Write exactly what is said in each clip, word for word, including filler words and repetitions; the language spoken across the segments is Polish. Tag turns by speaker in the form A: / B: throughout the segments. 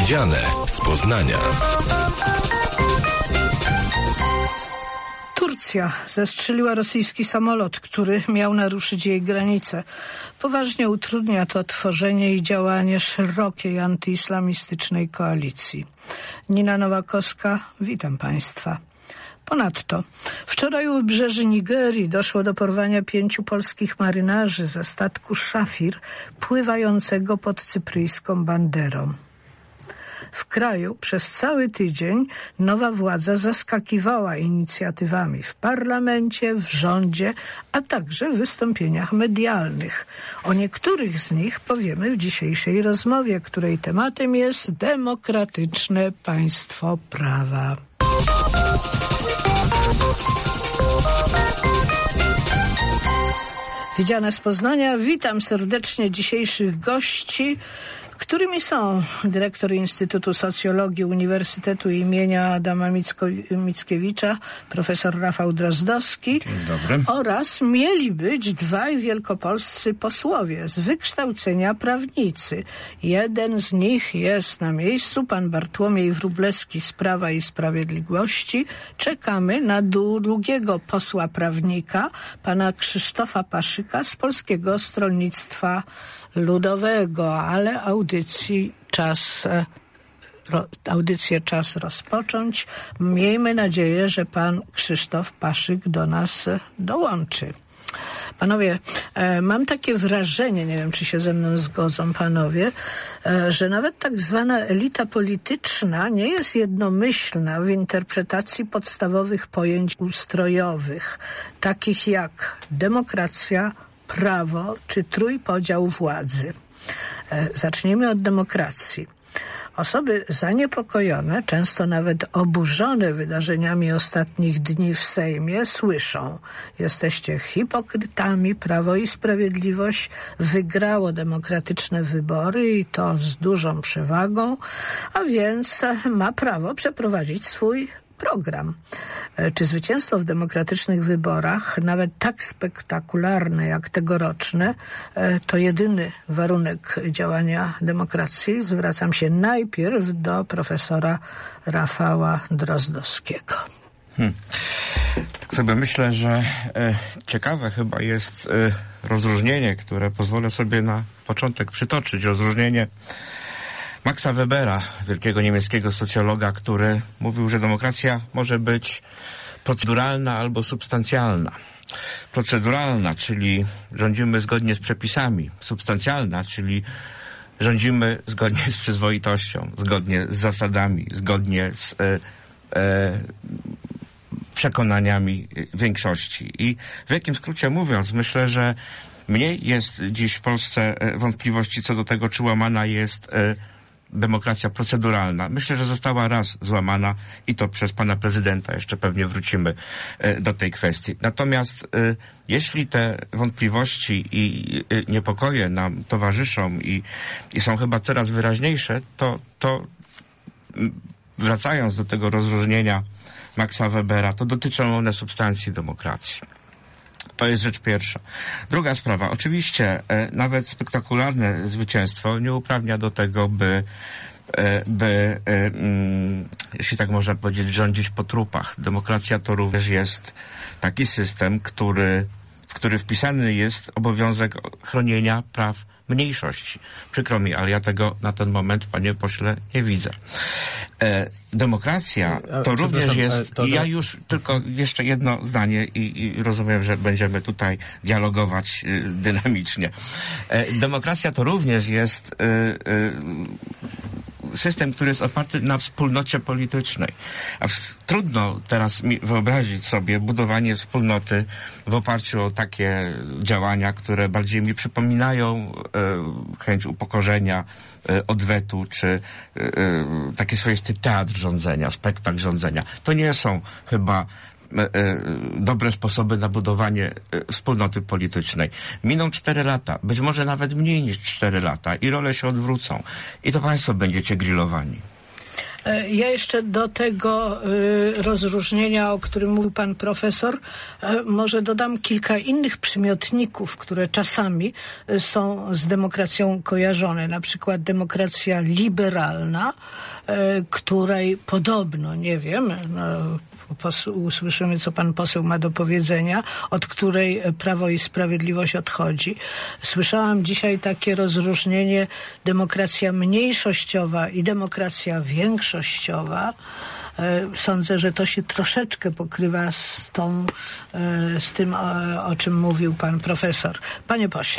A: Widziane z Poznania.
B: Turcja zestrzeliła rosyjski samolot, który miał naruszyć jej granice. Poważnie utrudnia to tworzenie i działanie szerokiej antyislamistycznej koalicji. Nina Nowakowska, witam Państwa. Ponadto wczoraj u wybrzeży Nigerii doszło do porwania pięciu polskich marynarzy ze statku Szafir pływającego pod cypryjską banderą. W kraju przez cały tydzień nowa władza zaskakiwała inicjatywami w parlamencie, w rządzie, a także w wystąpieniach medialnych. O niektórych z nich powiemy w dzisiejszej rozmowie, której tematem jest demokratyczne państwo prawa. Widziane z Poznania, witam serdecznie dzisiejszych gości, którymi są dyrektor Instytutu Socjologii Uniwersytetu imienia Adama Micko- Mickiewicza, profesor Rafał Drozdowski.
C: Dzień dobry.
B: Oraz mieli być dwaj wielkopolscy posłowie z wykształcenia prawnicy. Jeden z nich jest na miejscu, pan Bartłomiej Wróblewski z Prawa i Sprawiedliwości. Czekamy na drugiego posła prawnika, pana Krzysztofa Paszyka z Polskiego Stronnictwa Ludowego, ale audycji czas, ro, audycję czas rozpocząć. Miejmy nadzieję, że pan Krzysztof Paszyk do nas dołączy. Panowie, e, mam takie wrażenie, nie wiem, czy się ze mną zgodzą panowie, e, że nawet tak zwana elita polityczna nie jest jednomyślna w interpretacji podstawowych pojęć ustrojowych, takich jak demokracja, prawo czy trójpodział władzy. E, zacznijmy od demokracji. Osoby zaniepokojone, często nawet oburzone wydarzeniami ostatnich dni w Sejmie słyszą: jesteście hipokrytami, Prawo i Sprawiedliwość wygrało demokratyczne wybory i to z dużą przewagą, a więc ma prawo przeprowadzić swój program. Czy zwycięstwo w demokratycznych wyborach, nawet tak spektakularne jak tegoroczne, to jedyny warunek działania demokracji? Zwracam się najpierw do profesora Rafała Drozdowskiego.
C: Hmm. Tak sobie myślę, że e, ciekawe chyba jest e, rozróżnienie, które pozwolę sobie na początek przytoczyć. Rozróżnienie Maxa Webera, wielkiego niemieckiego socjologa, który mówił, że demokracja może być proceduralna albo substancjalna. Proceduralna, czyli rządzimy zgodnie z przepisami. Substancjalna, czyli rządzimy zgodnie z przyzwoitością, zgodnie z zasadami, zgodnie z e, e, przekonaniami większości. I w jakim skrócie mówiąc, myślę, że mniej jest dziś w Polsce wątpliwości co do tego, czy łamana jest e, demokracja proceduralna. Myślę, że została raz złamana i to przez pana prezydenta. Jeszcze pewnie wrócimy e, do tej kwestii. Natomiast e, jeśli te wątpliwości i e, niepokoje nam towarzyszą i, i są chyba coraz wyraźniejsze, to, to wracając do tego rozróżnienia Maxa Webera, to dotyczą one substancji demokracji. To jest rzecz pierwsza. Druga sprawa. Oczywiście e, nawet spektakularne zwycięstwo nie uprawnia do tego, by, e, by e, mm, jeśli tak można powiedzieć, rządzić po trupach. Demokracja to również jest taki system, który, w który wpisany jest obowiązek chronienia praw mniejszości. Przykro mi, ale ja tego na ten moment, panie pośle, nie widzę. E, demokracja to również jest... To, to... Ja już tylko jeszcze jedno zdanie i, i rozumiem, że będziemy tutaj dialogować y, dynamicznie. E, demokracja to również jest y, y, system, który jest oparty na wspólnocie politycznej. A w, trudno teraz mi wyobrazić sobie budowanie wspólnoty w oparciu o takie działania, które bardziej mi przypominają e, chęć upokorzenia, e, odwetu, czy e, taki swoisty teatr rządzenia, spektakl rządzenia. To nie są chyba e, e, dobre sposoby na budowanie e, wspólnoty politycznej. Miną cztery lata, być może nawet mniej niż cztery lata i role się odwrócą. I to państwo będziecie grillowani.
B: Ja jeszcze do tego y, rozróżnienia, o którym mówił pan profesor, y, może dodam kilka innych przymiotników, które czasami y, są z demokracją kojarzone. Na przykład demokracja liberalna, y, której podobno, nie wiem, no, Pos- usłyszymy, co pan poseł ma do powiedzenia, od której Prawo i Sprawiedliwość odchodzi. Słyszałam dzisiaj takie rozróżnienie demokracja mniejszościowa i demokracja większościowa. Sądzę, że to się troszeczkę pokrywa z tą, z tym, o, o czym mówił pan profesor. Panie pośle.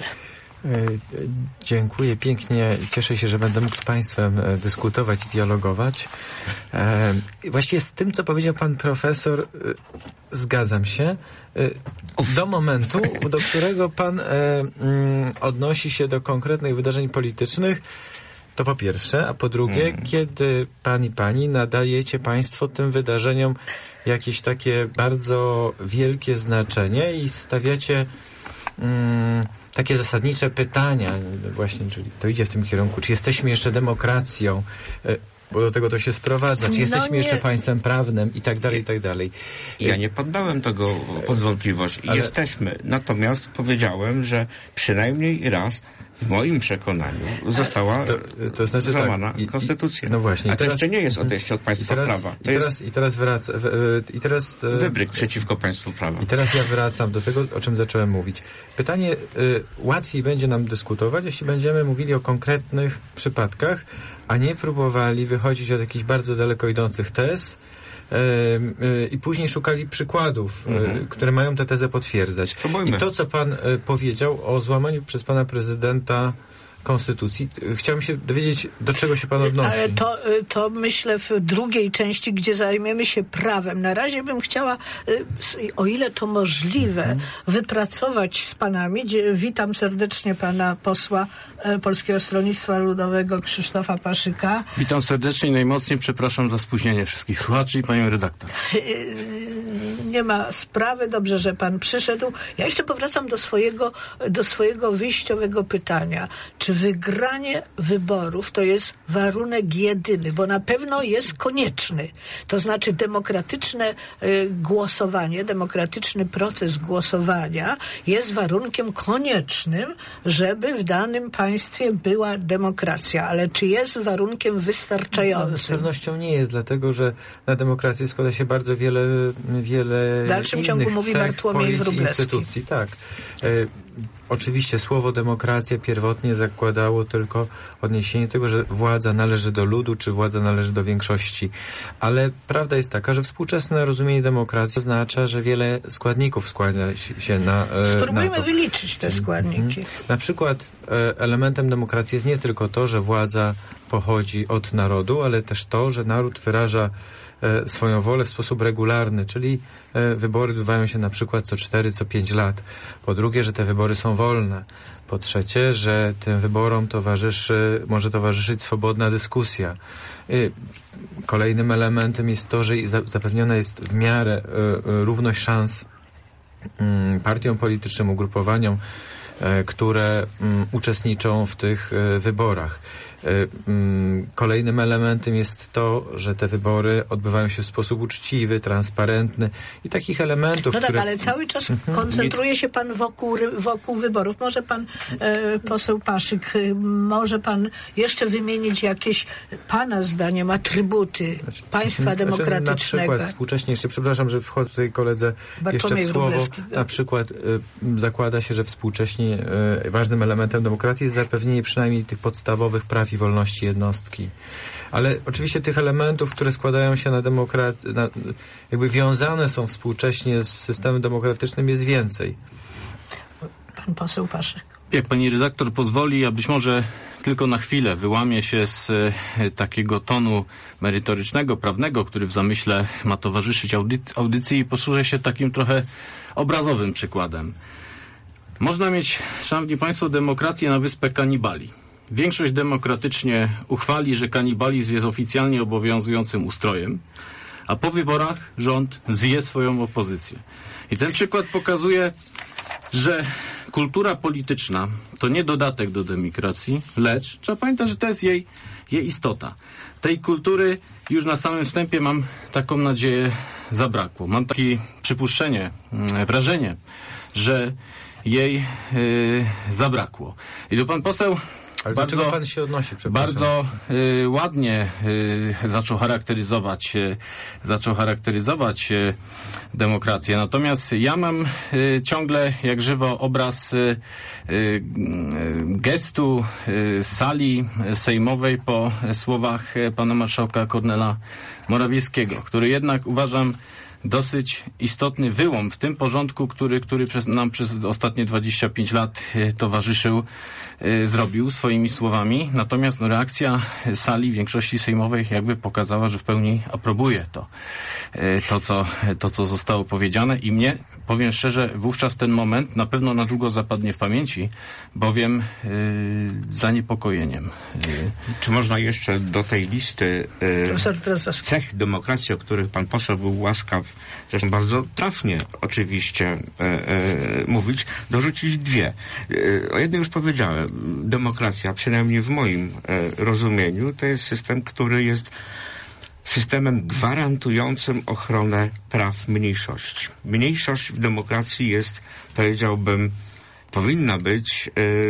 A: Dziękuję pięknie. Cieszę się, że będę mógł z państwem dyskutować i dialogować. Właściwie z tym, co powiedział pan profesor, zgadzam się. Do momentu, do którego pan odnosi się do konkretnych wydarzeń politycznych, to po pierwsze, a po drugie, mm. kiedy pan i pani nadajecie państwo tym wydarzeniom jakieś takie bardzo wielkie znaczenie i stawiacie mm, takie zasadnicze pytania, właśnie, czyli to idzie w tym kierunku, czy jesteśmy jeszcze demokracją, bo do tego to się sprowadza, czy jesteśmy no jeszcze państwem prawnym i tak dalej, i tak dalej.
C: Ja nie poddałem tego pod wątpliwość. Ale... Jesteśmy. Natomiast powiedziałem, że przynajmniej raz w moim przekonaniu została to, to znaczy złamana tak, i, konstytucja.
A: No właśnie.
C: A to teraz, jeszcze nie jest odejście od państwa
A: i teraz,
C: prawa. To
A: i teraz, i teraz wraca, w, i teraz
C: wybryk przeciwko państwu prawa.
A: I teraz ja wracam do tego, o czym zacząłem mówić. Pytanie, y, łatwiej będzie nam dyskutować, jeśli będziemy mówili o konkretnych przypadkach, a nie próbowali wychodzić od jakichś bardzo daleko idących tez, i później szukali przykładów, mhm. które mają tę tezę potwierdzać. Spróbujmy. I to, co pan powiedział o złamaniu przez pana prezydenta konstytucji, chciałem się dowiedzieć, do czego się pan odnosi.
B: Ale to, to myślę w drugiej części, gdzie zajmiemy się prawem. Na razie bym chciała, o ile to możliwe, mhm. wypracować z panami. Witam serdecznie pana posła Polskiego Stronnictwa Ludowego Krzysztofa Paszyka.
D: Witam serdecznie i najmocniej przepraszam za spóźnienie wszystkich słuchaczy i panią redaktor.
B: Nie ma sprawy, dobrze, że pan przyszedł. Ja jeszcze powracam do swojego, do swojego wyjściowego pytania. Czy wygranie wyborów to jest warunek jedyny, bo na pewno jest konieczny. To znaczy demokratyczne y, głosowanie, demokratyczny proces głosowania jest warunkiem koniecznym, żeby w danym państwie była demokracja. Ale czy jest warunkiem wystarczającym?
A: No, z pewnością nie jest, dlatego że na demokrację składa się bardzo wiele, wiele
B: w dalszym
A: innych
B: ciągu mówi Bartłomiej Wróblewski.
A: Instytucji, tak. E, Oczywiście słowo demokracja pierwotnie zakładało tylko odniesienie tego, że władza należy do ludu, czy władza należy do większości. Ale prawda jest taka, że współczesne rozumienie demokracji oznacza, że wiele składników składa się na,
B: Spróbujmy
A: na to.
B: wyliczyć te składniki.
A: Mhm. Na przykład elementem demokracji jest nie tylko to, że władza pochodzi od narodu, ale też to, że naród wyraża swoją wolę w sposób regularny, czyli wybory odbywają się na przykład co cztery, co pięć lat. Po drugie, że te wybory są wolne. Po trzecie, że tym wyborom towarzyszy, może towarzyszyć swobodna dyskusja. Kolejnym elementem jest to, że zapewniona jest w miarę równość szans partiom politycznym, ugrupowaniom, które uczestniczą w tych wyborach. Kolejnym elementem jest to, że te wybory odbywają się w sposób uczciwy, transparentny i takich elementów,
B: No tak,
A: które...
B: ale cały czas koncentruje się pan wokół, wokół wyborów. Może pan e, poseł Paszyk, może pan jeszcze wymienić jakieś pana zdaniem atrybuty znaczy, państwa znaczy, demokratycznego?
A: Na przykład współcześnie, jeszcze przepraszam, że wchodzę tutaj koledze
B: Bartłomiej
A: jeszcze w słowo,
B: Wróblewski.
A: na przykład y, zakłada się, że współcześnie y, ważnym elementem demokracji jest zapewnienie przynajmniej tych podstawowych praw i wolności jednostki. Ale oczywiście tych elementów, które składają się na demokrację, na, jakby wiązane są współcześnie z systemem demokratycznym, jest więcej.
B: Pan poseł Paszyk.
D: Jak pani redaktor pozwoli, ja być może tylko na chwilę wyłamię się z e, takiego tonu merytorycznego, prawnego, który w zamyśle ma towarzyszyć audyc- audycji i posłużę się takim trochę obrazowym przykładem. Można mieć, szanowni państwo, demokrację na wyspę kanibali. Większość demokratycznie uchwali, że kanibalizm jest oficjalnie obowiązującym ustrojem, a po wyborach rząd zje swoją opozycję. I ten przykład pokazuje, że kultura polityczna to nie dodatek do demokracji, lecz trzeba pamiętać, że to jest jej jej istota. Tej kultury już na samym wstępie, mam taką nadzieję, zabrakło. Mam takie przypuszczenie, wrażenie, że jej yy, zabrakło. I tu pan poseł
A: Ale
D: bardzo,
A: do czego pan się odnosi, przepraszam?
D: bardzo y, ładnie y, zaczął charakteryzować, y, zaczął charakteryzować y, demokrację. Natomiast ja mam y, ciągle jak żywo obraz y, y, gestu y, sali sejmowej po słowach y, pana marszałka Kornela Morawieckiego, który jednak uważam dosyć istotny wyłom w tym porządku, który, który przez, nam przez ostatnie dwadzieścia pięć lat e, towarzyszył, e, zrobił swoimi słowami. Natomiast no, reakcja sali większości sejmowej jakby pokazała, że w pełni aprobuje to, e, to, co, to, co zostało powiedziane i mnie, powiem szczerze, wówczas ten moment na pewno na długo zapadnie w pamięci, bowiem e, zaniepokojeniem.
C: E, Czy można jeszcze do tej listy e, cech demokracji, o których pan poseł był łaskaw, zresztą bardzo trafnie oczywiście e, e, mówić, dorzucić dwie. E, o jednej już powiedziałem. Demokracja, przynajmniej w moim e, rozumieniu, to jest system, który jest systemem gwarantującym ochronę praw mniejszości. Mniejszość w demokracji jest, powiedziałbym, powinna być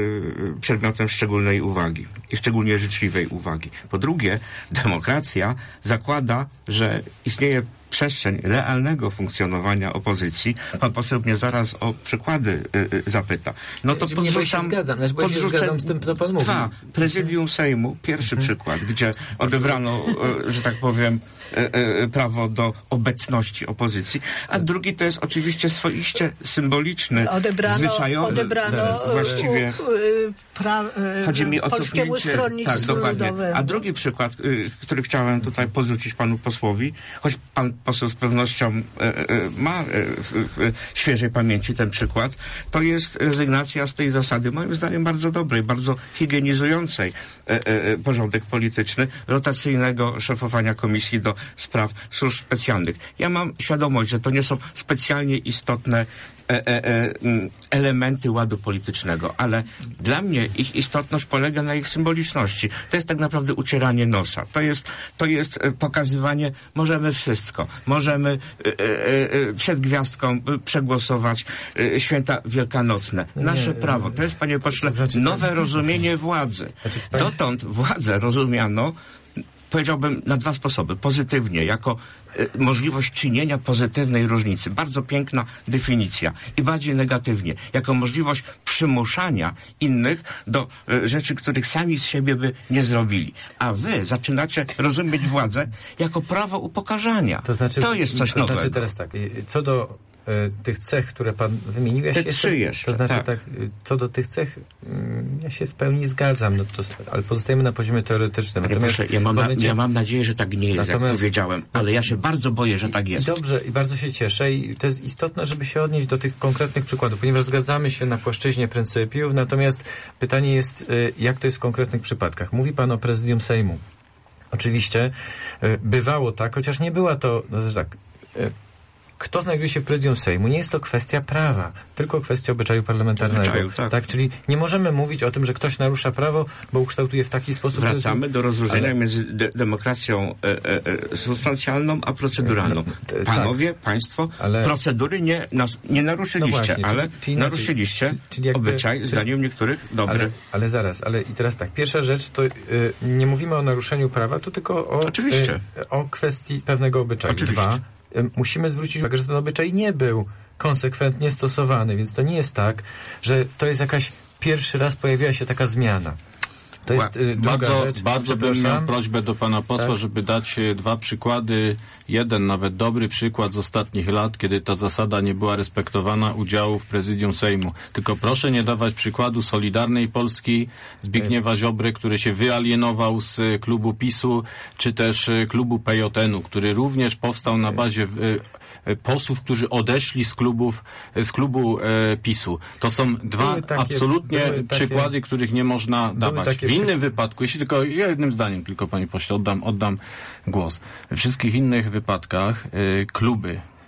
C: y, przedmiotem szczególnej uwagi i szczególnie życzliwej uwagi. Po drugie, demokracja zakłada, że istnieje przestrzeń realnego funkcjonowania opozycji. Pan poseł mnie zaraz o przykłady y, y, zapyta. No to
A: nie, bo się zgadzam, bo ja się zgadzam z tym, co pan mówi.
C: Dwa. Prezydium Sejmu, pierwszy hmm. przykład, gdzie odebrano, y, że tak powiem, y, y, prawo do obecności opozycji, a drugi to jest oczywiście swoiście symboliczny,
B: odebrano,
C: zwyczajowy,
B: odebrano
C: właściwie
B: u, u, pra, y,
C: chodzi mi o
B: Polskiemu
C: cofnięcie,
B: Stronnictwu
C: tak, dokładnie.
B: Ludowemu.
C: A drugi przykład, y, który chciałem tutaj podrzucić panu posłowi, choć pan poseł z pewnością y, y, ma y, w, y, świeżej pamięci ten przykład, to jest rezygnacja z tej zasady, moim zdaniem bardzo dobrej, bardzo higienizującej y, y, porządek polityczny, rotacyjnego szefowania komisji do spraw służb specjalnych. Ja mam świadomość, że to nie są specjalnie istotne E, e, e, elementy ładu politycznego, ale dla mnie ich istotność polega na ich symboliczności. To jest tak naprawdę ucieranie nosa. To jest, to jest pokazywanie, możemy wszystko. Możemy e, e, przed gwiazdką przegłosować e, święta wielkanocne. Nasze nie, prawo. To jest, panie pośle, nowe rozumienie władzy. Dotąd władzę rozumiano, powiedziałbym, na dwa sposoby. Pozytywnie, jako y, możliwość czynienia pozytywnej różnicy. Bardzo piękna definicja. I bardziej negatywnie, jako możliwość przymuszania innych do y, rzeczy, których sami z siebie by nie zrobili. A wy zaczynacie rozumieć władzę jako prawo upokarzania. To, znaczy, to jest coś
A: to
C: nowego.
A: Znaczy teraz tak, co do y, tych cech, które pan wymienił, ja
C: Te
A: się
C: trzy jeszcze,
A: to znaczy
C: tak.
A: tak, y, co do tych cech, y, ja się w pełni zgadzam, no to, ale pozostajemy na poziomie teoretycznym.
C: Panie proszę, ja, mam na, ja mam nadzieję, że tak nie jest,
A: Natomiast,
C: jak powiedziałem, ale ja się bardzo boję, że tak jest.
A: I dobrze, i bardzo się cieszę i to jest istotne, żeby się odnieść do tych konkretnych przykładów, ponieważ zgadzamy się na płaszczyźnie pryncypiów, natomiast pytanie jest, y, jak to jest w konkretnych przypadkach. Mówi pan o prezydium Sejmu. Oczywiście y, bywało tak, chociaż nie była to, no tak, y, kto znajduje się w prezydium Sejmu, nie jest to kwestia prawa, tylko kwestia obyczaju parlamentarnego.
C: Obyczaju, tak.
A: tak. Czyli nie możemy mówić o tym, że ktoś narusza prawo, bo ukształtuje w taki sposób...
C: Wracamy
A: jest...
C: do rozróżnienia
A: ale... między
C: de- demokracją e, e, substancjalną a proceduralną.
A: E,
C: Panowie,
A: tak.
C: państwo,
A: ale...
C: procedury nie, nas, nie naruszyliście, no właśnie, ale
A: czyli, czyli
C: naruszyliście
A: czyli, czyli jakby,
C: obyczaj,
A: czyli...
C: zdaniem niektórych, dobry.
A: Ale, ale zaraz, ale i teraz tak, pierwsza rzecz to y, nie mówimy o naruszeniu prawa, to tylko o,
C: Oczywiście.
A: Y, o kwestii pewnego obyczaju.
C: Oczywiście.
A: Dwa, musimy zwrócić uwagę, że ten obyczaj nie był konsekwentnie stosowany, więc to nie jest tak, że to jest jakaś pierwszy raz pojawiła się taka zmiana. To jest y, druga
D: bardzo,
A: rzecz.
D: Bardzo bym miał prośbę do pana posła, tak? żeby dać dwa przykłady, jeden nawet dobry przykład z ostatnich lat, kiedy ta zasada nie była respektowana, udziału w prezydium Sejmu. Tylko proszę nie dawać przykładu Solidarnej Polski, Zbigniewa Ziobry, który się wyalienował z klubu PiSu, czy też klubu P J N u, który również powstał na bazie posłów, którzy odeszli z klubów, z klubu e, PiSu. To są dwa takie, absolutnie przykłady, takie, których nie można dawać. W innym przy... wypadku, jeśli tylko jednym zdaniem, tylko panie pośle, oddam, oddam głos. We wszystkich innych wypadkach e, kluby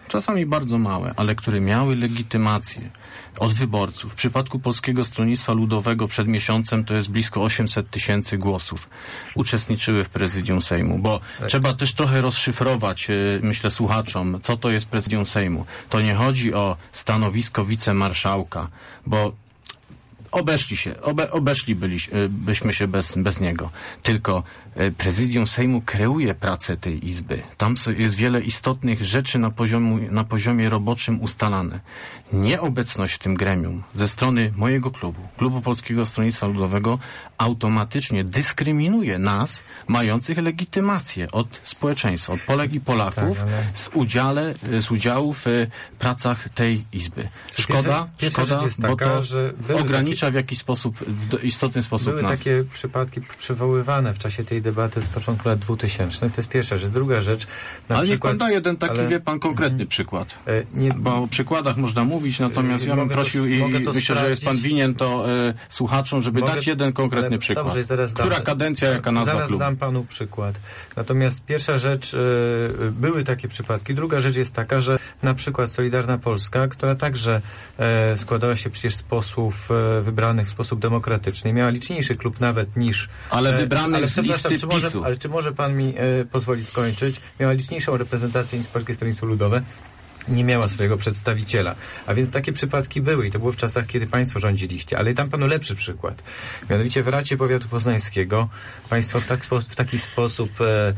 D: czasami bardzo małe, ale które miały legitymację od wyborców. W przypadku Polskiego Stronnictwa Ludowego przed miesiącem to jest blisko osiemset tysięcy głosów uczestniczyły w prezydium Sejmu, bo tak. Trzeba też trochę rozszyfrować, myślę, słuchaczom, co to jest prezydium Sejmu. To nie chodzi o stanowisko wicemarszałka, bo obeszli się, obe, obeszli byliśmy, byśmy się bez, bez niego. Tylko prezydium Sejmu kreuje pracę tej Izby. Tam jest wiele istotnych rzeczy na, poziomu, na poziomie roboczym ustalane. Nieobecność w tym gremium ze strony mojego klubu, Klubu Polskiego Stronnictwa Ludowego, automatycznie dyskryminuje nas, mających legitymację od społeczeństwa, od Polek i Polaków, tak, ale... z, udziale, z udziału w pracach tej Izby. Szkoda,
A: pierwsza,
D: szkoda,
A: jest
D: bo
A: taka,
D: to
A: że
D: ogranicza
A: takie,
D: w jakiś sposób, w istotny sposób
A: były
D: nas.
A: takie przypadki przywoływane w czasie tej debaty z początku lat dwutysięcznych. To jest pierwsza rzecz. Druga rzecz... Na
D: ale
A: przykład,
D: niech pan da jeden taki, ale, wie pan, konkretny mm, przykład. E, nie, bo o przykładach można mówić, natomiast ja bym prosił to, i myślę, sprawdzić. że jest pan winien to e, słuchaczom, żeby mogę, dać jeden konkretny ale, przykład. Dobrze, zaraz Która dam, kadencja, jaka nazwa
A: zaraz
D: klubu?
A: Zaraz dam panu przykład. Natomiast pierwsza rzecz, e, były takie przypadki. Druga rzecz jest taka, że na przykład Solidarna Polska, która także e, składała się przecież z posłów e, wybranych w sposób demokratyczny, miała liczniejszy klub nawet niż...
D: Ale wybranych
A: ale,
D: z listy
A: czy może,
D: PiSu.
A: Ale czy może pan mi e, pozwolić skończyć? Miała liczniejszą reprezentację niż Polskie Stronnictwo Ludowe. Nie miała swojego przedstawiciela. A więc takie przypadki były i to było w czasach, kiedy państwo rządziliście. Ale dam panu lepszy przykład. Mianowicie w Radzie Powiatu Poznańskiego państwo w, tak, w taki sposób, e,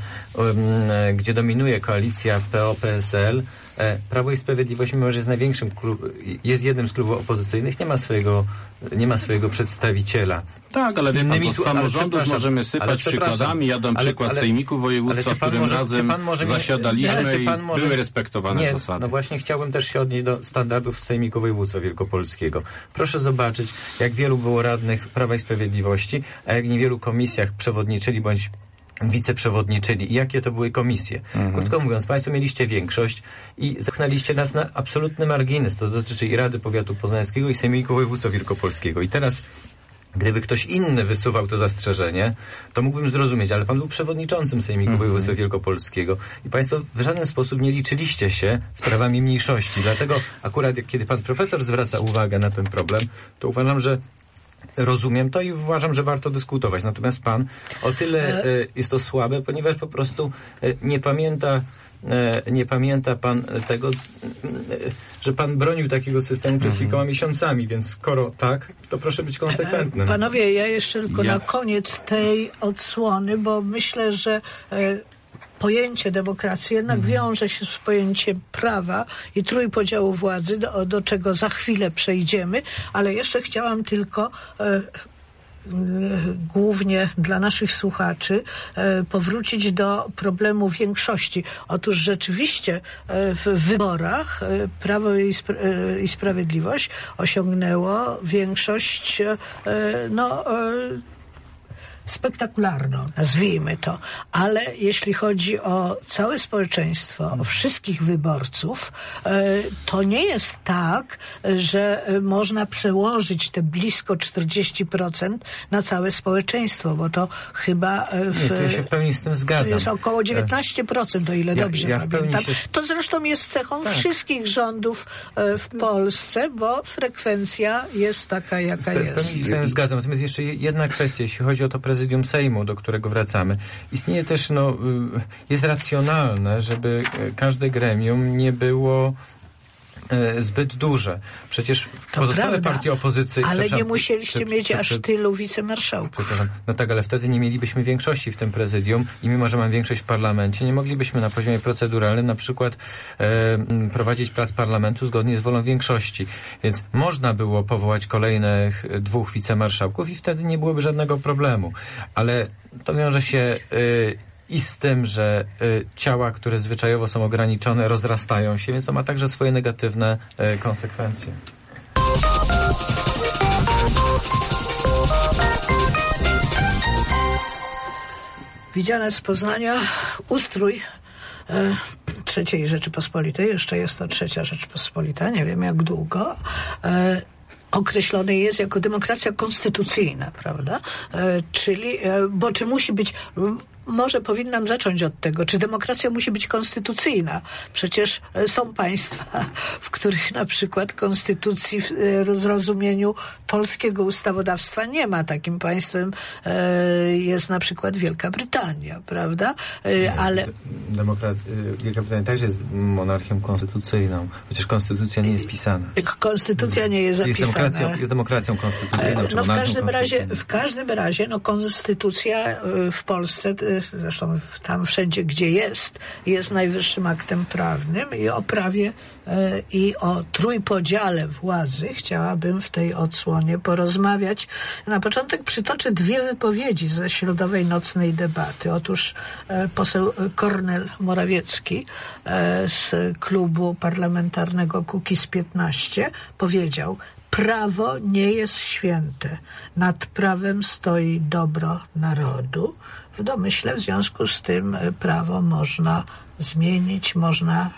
A: e, gdzie dominuje koalicja P O P S L, e, Prawo i Sprawiedliwość, mimo że jest największym klub, jest jednym z klubów opozycyjnych, nie ma swojego, nie ma swojego przedstawiciela.
D: Tak, ale wie pan, z samorządów możemy sypać przykładami. Ja dam ale, przykład ale, Sejmiku Województwa, w którym może, razem zasiadaliśmy nie, i może, były respektowane nie, zasady.
A: No właśnie chciałbym też się odnieść do standardów Sejmiku Województwa Wielkopolskiego. Proszę zobaczyć, jak wielu było radnych Prawa i Sprawiedliwości, a jak niewielu komisjach przewodniczyli bądź wiceprzewodniczyli i jakie to były komisje. Mhm. Krótko mówiąc, państwo mieliście większość i zepchnęliście nas na absolutny margines. To dotyczy i Rady Powiatu Poznańskiego i Sejmiku Województwa Wielkopolskiego. I teraz gdyby ktoś inny wysuwał to zastrzeżenie, to mógłbym zrozumieć, ale pan był przewodniczącym Sejmiku mm-hmm. Województwa Wielkopolskiego i państwo w żaden sposób nie liczyliście się z prawami mniejszości. Dlatego akurat kiedy pan profesor zwraca uwagę na ten problem, to uważam, że rozumiem to i uważam, że warto dyskutować. Natomiast pan o tyle y, jest to słabe, ponieważ po prostu y, nie pamięta nie pamięta pan tego, że pan bronił takiego systemu przed kilkoma miesiącami, więc skoro tak, to proszę być konsekwentnym.
B: Panowie, ja jeszcze tylko ja. na koniec tej odsłony, bo myślę, że e, pojęcie demokracji jednak mhm. wiąże się z pojęciem prawa i trójpodziału władzy, do, do czego za chwilę przejdziemy, ale jeszcze chciałam tylko e, głównie dla naszych słuchaczy e, powrócić do problemu większości. Otóż rzeczywiście e, w wyborach e, Prawo i, Spra- e, i Sprawiedliwość osiągnęło większość e, no e, spektakularną, nazwijmy to. Ale jeśli chodzi o całe społeczeństwo, o wszystkich wyborców, to nie jest tak, że można przełożyć te blisko czterdzieści procent na całe społeczeństwo, bo to chyba w,
A: nie, to ja się w pełni z tym zgadzam.
B: To jest około dziewiętnaście procent, o ile ja, dobrze
A: ja
B: pamiętam.
A: Się...
B: To zresztą jest cechą tak. wszystkich rządów w Polsce, bo frekwencja jest taka, jaka
A: w,
B: jest.
A: W pełni się z tym zgadzam. Natomiast jeszcze jedna kwestia, jeśli chodzi o to prezydium Sejmu, do którego wracamy. Istnieje też, no, jest racjonalne, żeby każde gremium nie było e, zbyt duże. Przecież
B: to
A: pozostałe
B: prawda,
A: partie opozycji...
B: Ale nie musieliście mieć prze, aż tylu wicemarszałków.
A: No tak, ale wtedy nie mielibyśmy większości w tym prezydium i mimo, że mam większość w parlamencie, nie moglibyśmy na poziomie proceduralnym na przykład e, prowadzić prac parlamentu zgodnie z wolą większości. Więc można było powołać kolejnych dwóch wicemarszałków i wtedy nie byłoby żadnego problemu. Ale to wiąże się e, i z tym, że y, ciała, które zwyczajowo są ograniczone, rozrastają się, więc to ma także swoje negatywne y, konsekwencje.
B: Widziane z Poznania ustrój y, trzeciej Rzeczypospolitej, jeszcze jest to trzecia Rzeczypospolita, nie wiem jak długo, y, określony jest jako demokracja konstytucyjna, prawda? E, czyli, e, bo czy musi być... może powinnam zacząć od tego, czy demokracja musi być konstytucyjna. Przecież są państwa, w których na przykład konstytucji w zrozumieniu polskiego ustawodawstwa nie ma. Takim państwem jest na przykład Wielka Brytania, prawda? Ale...
A: Demokrat... Wielka Brytania także jest monarchią konstytucyjną, chociaż konstytucja nie jest pisana.
B: Konstytucja nie jest zapisana.
A: Jest demokracją, jest demokracją konstytucyjną.
B: No w każdym razie, w każdym razie, no konstytucja w Polsce, zresztą tam wszędzie, gdzie jest, jest najwyższym aktem prawnym i o prawie i o trójpodziale władzy chciałabym w tej odsłonie porozmawiać. Na początek przytoczę dwie wypowiedzi ze środowej nocnej debaty. Otóż poseł Kornel Morawiecki z klubu parlamentarnego Kukiz piętnaście powiedział: prawo nie jest święte. Nad prawem stoi dobro narodu. W domyśle w związku z tym prawo można zmienić, można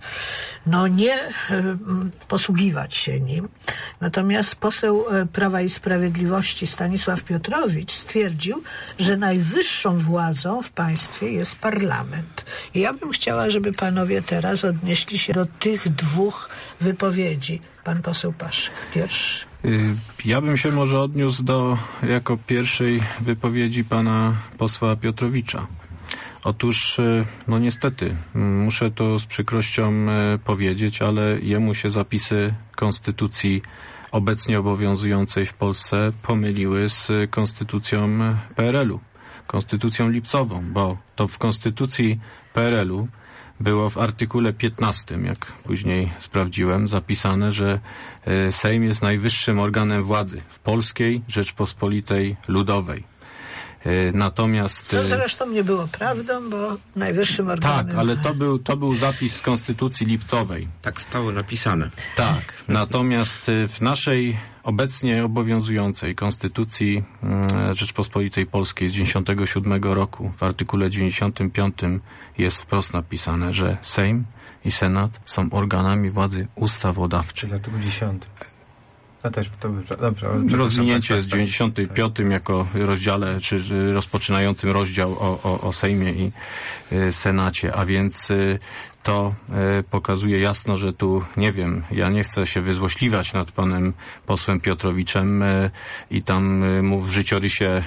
B: no nie posługiwać się nim. Natomiast poseł Prawa i Sprawiedliwości Stanisław Piotrowicz stwierdził, że najwyższą władzą w państwie jest parlament. I ja bym chciała, żeby panowie teraz odnieśli się do tych dwóch wypowiedzi. Pan poseł Paszek pierwszy.
D: Ja bym się może odniósł do jako pierwszej wypowiedzi pana posła Piotrowicza. Otóż, no niestety, muszę to z przykrością powiedzieć, ale jemu się zapisy konstytucji obecnie obowiązującej w Polsce pomyliły z konstytucją P R L u, konstytucją lipcową, bo to w konstytucji P R L u było w artykule piętnastym, jak później sprawdziłem, zapisane, że Sejm jest najwyższym organem władzy w Polskiej Rzeczpospolitej Ludowej. Natomiast...
B: To zresztą nie było prawdą, bo najwyższym organem...
D: Tak, ale to był, to był zapis z konstytucji lipcowej.
C: Tak stało napisane.
D: Tak, natomiast w naszej obecnie obowiązującej Konstytucji Rzeczpospolitej Polskiej z dziewięćdziesiątego siódmego roku w artykule dziewięćdziesiątym piątym jest wprost napisane, że Sejm i Senat są organami władzy ustawodawczej.
A: Czyli artykuł dziesiąty. No też, to by, dobrze,
D: rozwinięcie
A: tak,
D: z dziewięćdziesiątym piątym tak. Jako rozdziale, czy rozpoczynającym rozdział o, o, o Sejmie i y, Senacie, a więc y, to y, pokazuje jasno, że tu, nie wiem, ja nie chcę się wyzłośliwać nad panem posłem Piotrowiczem y, i tam y, mu w życiorysie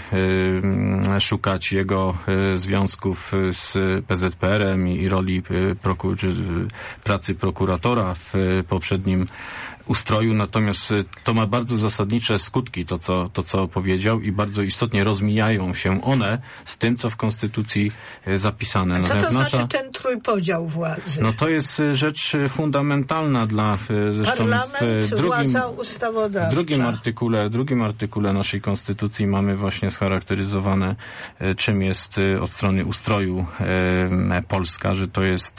D: y, szukać jego y, związków z P Z P R em i, i roli y, proku, czy, y, pracy prokuratora w y, poprzednim ustroju, natomiast to ma bardzo zasadnicze skutki, to co, to co powiedział, i bardzo istotnie rozmijają się one z tym, co w Konstytucji zapisane.
B: A co
D: Natomiast
B: to
D: nasza,
B: znaczy ten trójpodział władzy?
D: No to jest rzecz fundamentalna dla, zresztą
B: Parlament,
D: w drugim,
B: władza ustawodawcza.
D: w drugim artykule, drugim artykule naszej Konstytucji mamy właśnie scharakteryzowane, czym jest od strony ustroju e, Polska, że to jest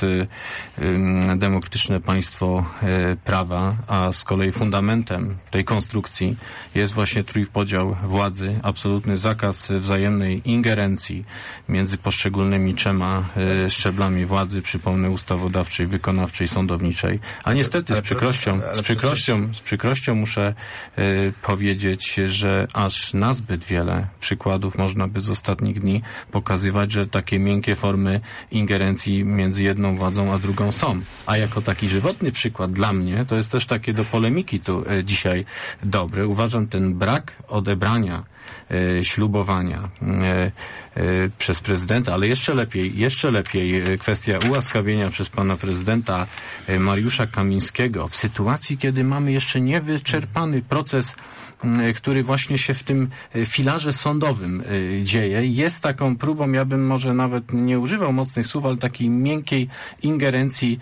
D: e, demokratyczne państwo e, prawa, a z kolei fundamentem tej konstrukcji jest właśnie trójpodział władzy, absolutny zakaz wzajemnej ingerencji między poszczególnymi trzema y, szczeblami władzy, przypomnę, ustawodawczej, wykonawczej, sądowniczej. A niestety z przykrością, z przykrością, z przykrością muszę y, powiedzieć, że aż nazbyt wiele przykładów można by z ostatnich dni pokazywać, że takie miękkie formy ingerencji między jedną władzą a drugą są. A jako taki żywotny przykład dla mnie, to jest też takie do polemiki tu e, dzisiaj dobry. Uważam ten brak odebrania e, ślubowania e, e, przez prezydenta, ale jeszcze lepiej, jeszcze lepiej e, kwestia ułaskawienia przez pana prezydenta e, Mariusza Kamińskiego w sytuacji, kiedy mamy jeszcze niewyczerpany proces, który właśnie się w tym filarze sądowym dzieje, jest taką próbą, ja bym może nawet nie używał mocnych słów, ale takiej miękkiej ingerencji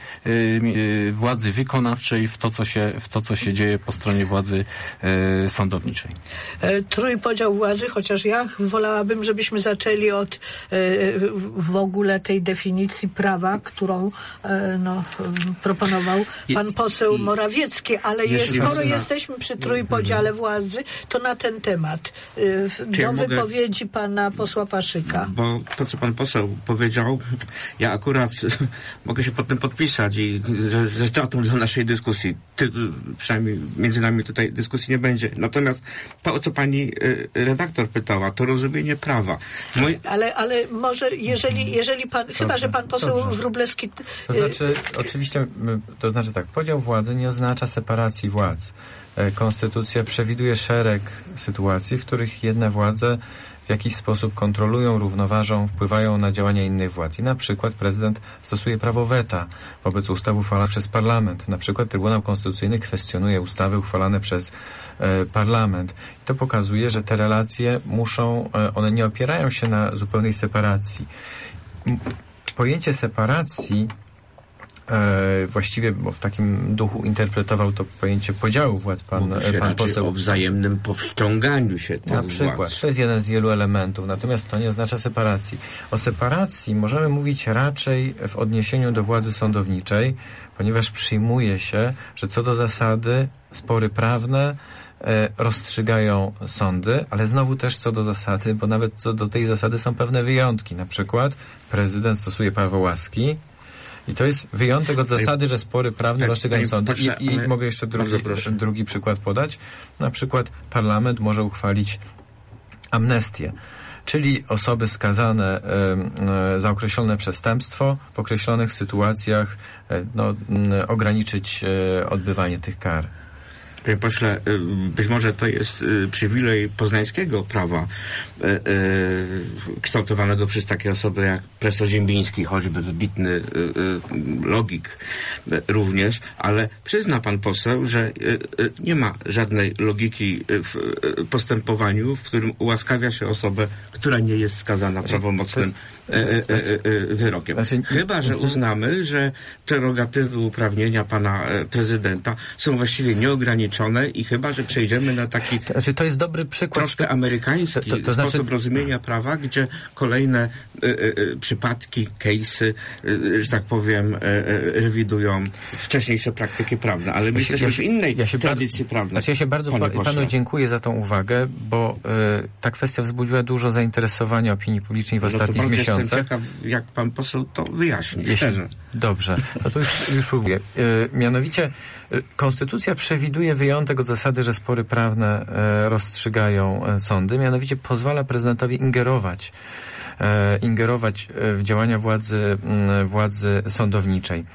D: władzy wykonawczej w to, co się, w to, co się dzieje po stronie władzy sądowniczej.
B: Trójpodział władzy, chociaż ja wolałabym, żebyśmy zaczęli od w ogóle tej definicji prawa, którą no, proponował pan poseł Morawiecki, ale jest, skoro jesteśmy przy trójpodziale władzy, władzy, to na ten temat. Y, do
C: ja mogę...
B: wypowiedzi pana posła Paszyka.
C: Bo to, co pan poseł powiedział, ja akurat mogę się pod tym podpisać i ze stratą dla naszej dyskusji. Ty, przynajmniej między nami tutaj dyskusji nie będzie. Natomiast to, o co pani y, redaktor pytała, to rozumienie prawa. Moi...
B: Ale, ale może, jeżeli, jeżeli pan, dobrze, chyba, że pan poseł dobrze. Wróblewski...
A: To znaczy, oczywiście, to znaczy tak, podział władzy nie oznacza separacji władz. Konstytucja przewiduje szereg sytuacji, w których jedne władze w jakiś sposób kontrolują, równoważą, wpływają na działania innych władz. I na przykład prezydent stosuje prawo weta wobec ustaw uchwalanych przez parlament. Na przykład Trybunał Konstytucyjny kwestionuje ustawy uchwalane przez e, parlament. I to pokazuje, że te relacje muszą, e, one nie opierają się na zupełnej separacji. M- pojęcie separacji E, właściwie, bo w takim duchu interpretował to pojęcie podziału władz pan,
C: Mówi się
A: pan poseł.
C: o wzajemnym powściąganiu się tych
A: Na przykład.
C: Władz.
A: To jest jeden z wielu elementów, natomiast to nie oznacza separacji. O separacji możemy mówić raczej w odniesieniu do władzy sądowniczej, ponieważ przyjmuje się, że co do zasady spory prawne e, rozstrzygają sądy, ale znowu też co do zasady, bo nawet co do tej zasady są pewne wyjątki. Na przykład prezydent stosuje prawo łaski, i to jest wyjątek od zasady, że spory prawne rozstrzygają sądy. I, i mogę jeszcze drugi, drugi przykład podać. Na przykład parlament może uchwalić amnestię, czyli osoby skazane y, y, za określone przestępstwo w określonych sytuacjach y, no, y, ograniczyć y, odbywanie tych kar.
C: Panie pośle, być może to jest przywilej poznańskiego prawa kształtowanego przez takie osoby jak profesor Ziembiński, choćby wybitny logik również, ale przyzna pan poseł, że nie ma żadnej logiki w postępowaniu, w którym ułaskawia się osobę, która nie jest skazana prawomocnym wyrokiem. Chyba że uznamy, że prerogatywy, uprawnienia pana prezydenta są właściwie nieograniczone i chyba, że przejdziemy na taki
A: znaczy, to jest dobry przykład.
C: Troszkę amerykański to, to, to sposób znaczy... rozumienia prawa, gdzie kolejne y, y, przypadki, case'y, y, że tak powiem, y, y, rewidują wcześniejsze praktyki prawne. Ale my ja jesteśmy się, w innej ja się tradycji bardzo, prawnej.
A: Znaczy ja się bardzo pa, panu dziękuję za tą uwagę, bo y, ta kwestia wzbudziła dużo zainteresowania opinii publicznej w no ostatnich miesiącach.
C: Jestem ciekaw, jak pan poseł to wyjaśni.
A: Jeśli, dobrze. No to już, już próbuję. Y, mianowicie Konstytucja przewiduje wyjątek od zasady, że spory prawne e, rozstrzygają e, sądy, mianowicie pozwala prezydentowi ingerować, e, ingerować w działania władzy, m, władzy sądowniczej.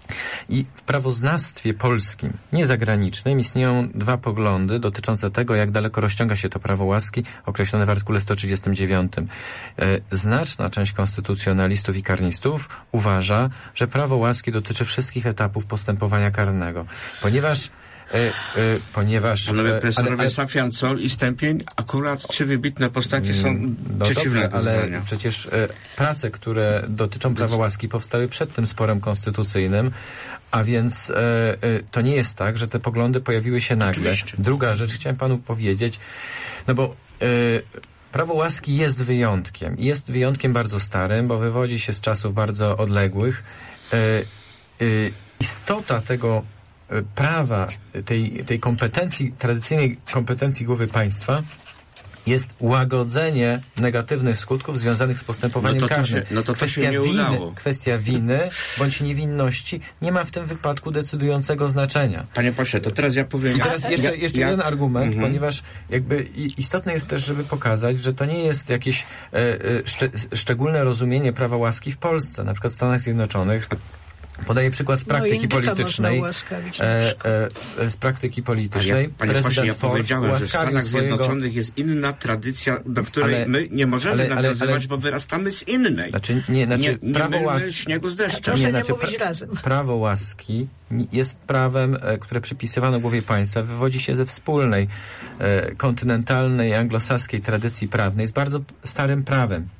A: I w prawoznawstwie polskim, nie zagranicznym, istnieją dwa poglądy dotyczące tego, jak daleko rozciąga się to prawo łaski określone w artykule sto trzydziestym dziewiątym. E, znaczna część konstytucjonalistów i karnistów uważa, że prawo łaski dotyczy wszystkich etapów postępowania karnego, ponieważ E, e, ponieważ...
C: Panowie profesorowie Safian, Zoll i Stępień, akurat trzy wybitne postacie są
A: no
C: przeciwne
A: dobrze, ale zdania. Przecież e, prace, które dotyczą prawa łaski, powstały przed tym sporem konstytucyjnym, a więc e, e, to nie jest tak, że te poglądy pojawiły się nagle. Oczywiście. Druga rzecz, chciałem panu powiedzieć, no bo e, prawo łaski jest wyjątkiem. Jest wyjątkiem bardzo starym, bo wywodzi się z czasów bardzo odległych. E, e, istota tego prawa, tej, tej kompetencji, tradycyjnej kompetencji głowy państwa jest łagodzenie negatywnych skutków związanych z postępowaniem
C: no to to
A: karnym.
C: Się, no to to
A: kwestia
C: się nie
A: winy,
C: udało.
A: Kwestia winy bądź niewinności nie ma w tym wypadku decydującego znaczenia.
C: Panie pośle, to teraz ja powiem...
A: I teraz
C: ja,
A: jeszcze,
C: ja,
A: jeszcze
C: ja,
A: jeden argument,
C: mhm.
A: ponieważ jakby istotne jest też, żeby pokazać, że to nie jest jakieś e, e, szcze, szczególne rozumienie prawa łaski w Polsce. Na przykład w Stanach Zjednoczonych podaję przykład z praktyki no, politycznej. E, e, z praktyki politycznej.
C: Ja, panie pośle, ja powiedziałem, że w Stanach swojego... Zjednoczonych jest inna tradycja, do której ale, my nie możemy ale, nawiązywać, ale, ale, bo wyrastamy z innej.
A: Znaczy, nie, znaczy,
C: nie, nie
A: prawo łaski,
C: śniegu z deszczem.
B: Proszę
A: nie,
B: nie
A: znaczy,
B: mówić pra, razem.
A: Prawo łaski jest prawem, e, które przypisywano głowie państwa, wywodzi się ze wspólnej e, kontynentalnej, anglosaskiej tradycji prawnej, jest bardzo starym prawem.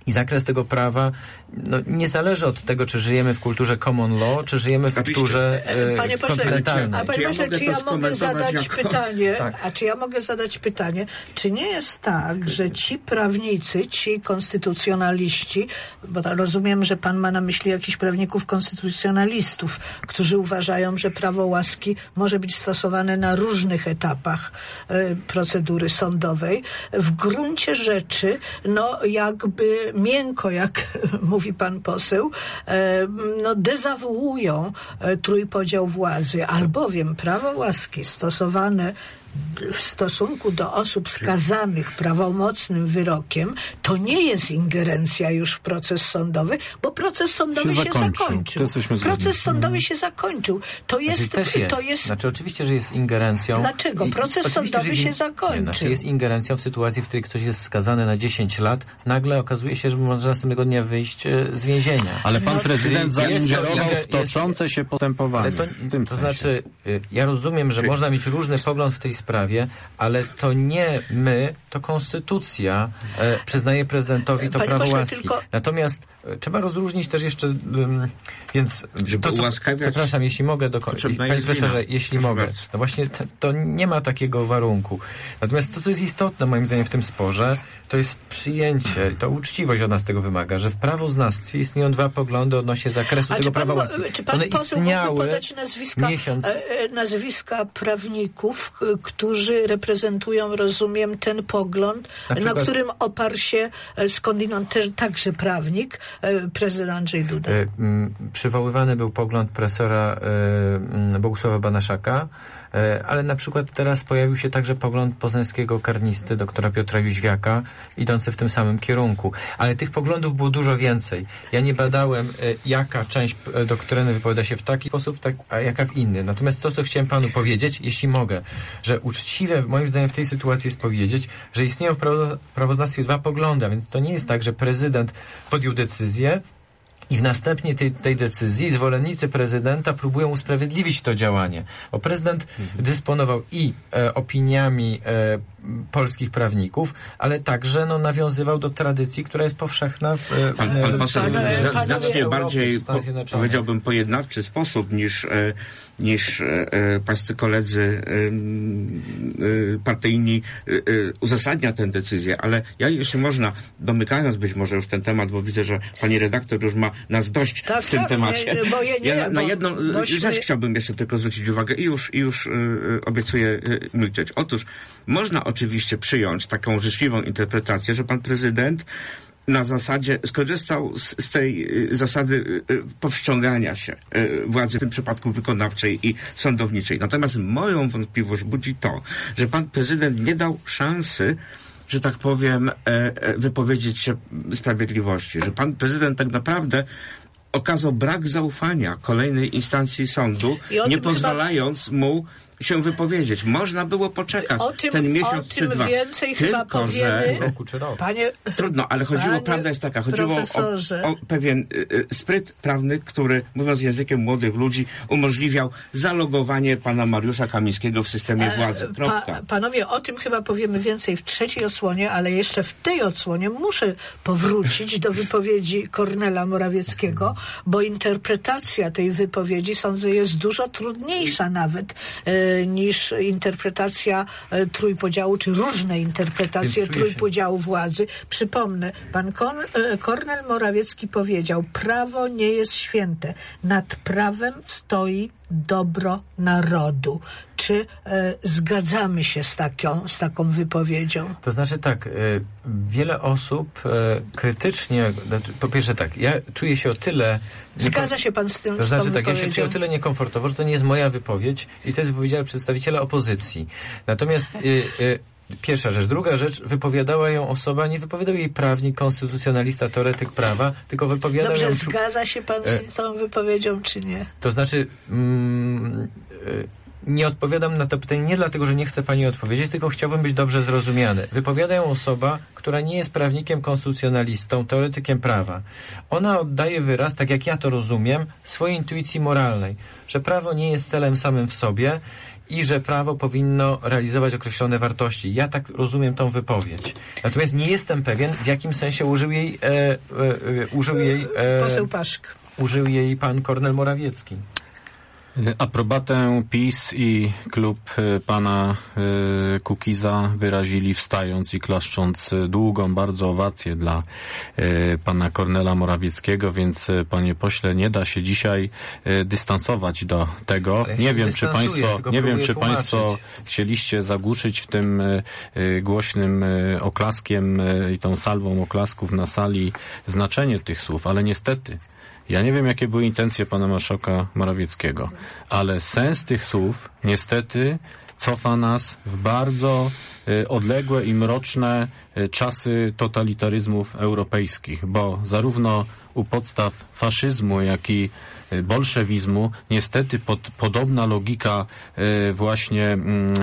A: I zakres tego prawa no, nie zależy od tego, czy żyjemy w kulturze common law, czy żyjemy w kulturze e,
B: Panie pośle,
A: kontynentalnej.
B: a panie pośle, czy ja mogę zadać
C: jako...
B: pytanie,
A: tak.
B: a czy ja mogę zadać pytanie, czy nie jest tak, że ci prawnicy, ci konstytucjonaliści, bo rozumiem, że pan ma na myśli jakichś prawników konstytucjonalistów, którzy uważają, że prawo łaski może być stosowane na różnych etapach e, procedury sądowej, w gruncie rzeczy, no jakby miękko, jak mówi pan poseł, e, no dezawuują e, trójpodział władzy, albowiem prawo łaski stosowane w stosunku do osób skazanych prawomocnym wyrokiem, to nie jest ingerencja już w proces sądowy, bo proces sądowy się, się zakończył. Proces sądowy się zakończył. To jest,
A: znaczy, też jest.
B: to jest...
A: Znaczy oczywiście, że jest ingerencją.
B: Dlaczego? Proces
A: I,
B: sądowy
A: jest,
B: się zakończył.
A: Nie, znaczy jest ingerencją w sytuacji, w której ktoś jest skazany na dziesięć lat, nagle okazuje się, że może następnego dnia wyjść z więzienia.
D: Ale pan
B: no,
D: prezydent zaingerował
A: jest,
D: w toczące się postępowanie.
A: Ale to,
D: w tym
A: to
D: sensie.
A: znaczy, ja rozumiem, że można mieć różny pogląd w tej sprawie, ale to nie my, to konstytucja e, przyznaje prezydentowi to
B: Panie
A: prawo
B: pośle,
A: łaski.
B: tylko...
A: Natomiast e, trzeba rozróżnić też jeszcze, um, więc
C: żeby
A: to, co,
C: ułaskawiać,
A: przepraszam, jeśli mogę dokończyć. Panie profesorze, jeśli
C: Proszę
A: mogę.
C: bardzo.
A: No właśnie t, to nie ma takiego warunku. Natomiast to, co jest istotne moim zdaniem w tym sporze, to jest przyjęcie, to uczciwość od nas tego wymaga, że w prawoznawstwie istnieją dwa poglądy odnośnie zakresu
B: A
A: tego
B: czy pan,
A: prawa łaski.
B: czy pan
A: One
B: poseł
A: istniały
B: mógłby podać nazwiska,
A: miesiąc...
B: e, nazwiska prawników, k- którzy reprezentują, rozumiem, ten pogląd, na,
A: przykład,
B: na którym oparł się e, skądinąd też, także prawnik, e, prezydent Andrzej Duda.
A: E, m, przywoływany był pogląd profesora e, m, Bogusława Banaszaka, e, ale na przykład teraz pojawił się także pogląd poznańskiego karnisty, doktora Piotra Jóźwiaka, idący w tym samym kierunku. Ale tych poglądów było dużo więcej. Ja nie badałem, e, jaka część e, doktryny wypowiada się w taki sposób, tak, a jaka w inny. Natomiast to, co chciałem panu powiedzieć, jeśli mogę, że uczciwe, moim zdaniem, w tej sytuacji jest powiedzieć, że istnieją w prawo, prawoznawstwie dwa poglądy, a więc to nie jest tak, że prezydent podjął decyzję, i w następnie tej, tej decyzji zwolennicy prezydenta próbują usprawiedliwić to działanie. Bo prezydent mhm. dysponował i e, opiniami e, polskich prawników, ale także no, nawiązywał do tradycji, która jest powszechna w, e,
C: pan, pan poseł
B: w
C: w znacznie
B: Europie,
C: bardziej, po, powiedziałbym, pojednawczy sposób niż, e, niż e, pańscy koledzy e, e, partyjni e, e, uzasadnia tę decyzję. Ale ja, jeśli można, domykając być może już ten temat, bo widzę, że pani redaktor już ma nas dość
B: tak,
C: w tym
B: tak,
C: temacie.
B: Nie, bo je, nie,
C: ja na, na
B: bo
C: jedną
B: bośmy...
C: rzecz chciałbym jeszcze tylko zwrócić uwagę i już, i już yy, obiecuję yy, milczeć. Otóż można oczywiście przyjąć taką życzliwą interpretację, że pan prezydent na zasadzie skorzystał z, z tej y, zasady y, powściągania się y, władzy, w tym przypadku wykonawczej i sądowniczej. Natomiast moją wątpliwość budzi to, że pan prezydent nie dał szansy, że tak powiem, e, e, wypowiedzieć się sprawiedliwości. Że pan prezydent tak naprawdę okazał brak zaufania kolejnej instancji sądu, nie pozwalając chyba... mu się wypowiedzieć. Można było poczekać
B: o tym,
C: ten miesiąc
B: o
C: czy
B: tym
C: dwa.
B: więcej
C: Tylko,
B: chyba powiemy.
C: że...
A: roku czy rok.
B: Panie,
C: Trudno, ale chodziło,
B: panie
C: prawda jest taka, chodziło o, o pewien y, y, spryt prawny, który, mówiąc językiem młodych ludzi, umożliwiał zalogowanie pana Mariusza Kamińskiego w systemie władzy. Kropka.
B: Pa, panowie, o tym chyba powiemy więcej w trzeciej odsłonie, ale jeszcze w tej odsłonie muszę powrócić do wypowiedzi Kornela Morawieckiego, bo interpretacja tej wypowiedzi, sądzę, jest dużo trudniejsza nawet e, niż interpretacja e, trójpodziału, czy różne interpretacje trójpodziału władzy. Przypomnę, pan Kon, e, Kornel Morawiecki powiedział, prawo nie jest święte. Nad prawem stoi dobro narodu. Czy e, zgadzamy się z taką, z taką wypowiedzią?
A: To znaczy tak, e, wiele osób e, krytycznie, znaczy, po pierwsze tak, ja czuję się o tyle...
B: Zgadza się pan z tym,
A: To
B: z
A: znaczy
B: tą
A: tak, ja się czuję o tyle niekomfortowo, że to nie jest moja wypowiedź i to jest wypowiedź przedstawiciela opozycji. Natomiast... E, e, Pierwsza rzecz. Druga rzecz, wypowiadała ją osoba, nie wypowiadał jej prawnik, konstytucjonalista, teoretyk prawa, tylko wypowiadał
B: Dobrze,
A: ją...
B: Dobrze, zgadza się pan z tą wypowiedzią, czy nie?
A: To znaczy, mm, nie odpowiadam na to pytanie nie dlatego, że nie chcę pani odpowiedzieć, tylko chciałbym być dobrze zrozumiany. Wypowiada ją osoba, która nie jest prawnikiem, konstytucjonalistą, teoretykiem prawa. Ona oddaje wyraz, tak jak ja to rozumiem, swojej intuicji moralnej, że prawo nie jest celem samym w sobie i że prawo powinno realizować określone wartości. Ja tak rozumiem tą wypowiedź. Natomiast nie jestem pewien, w jakim sensie użył jej e, e, e, użył jej e,
B: poseł Paszk.
A: Użył jej pan Kornel Morawiecki.
D: Aprobatę PiS i klub pana y, Kukiza wyrazili wstając i klaszcząc długą bardzo owację dla y, pana Kornela Morawieckiego, więc y, panie pośle, nie da się dzisiaj y, dystansować do tego.
A: Ja
D: nie wiem, czy państwo, nie wiem, czy
A: tłumaczyć.
D: państwo chcieliście zagłuszyć w tym y, y, głośnym y, oklaskiem y, i tą salwą oklasków na sali znaczenie tych słów, ale niestety ja nie wiem, jakie były intencje pana marszałka Morawieckiego, ale sens tych słów niestety cofa nas w bardzo y, odległe i mroczne y, czasy totalitaryzmów europejskich, bo zarówno u podstaw faszyzmu, jak i y, bolszewizmu niestety pod, podobna logika y, właśnie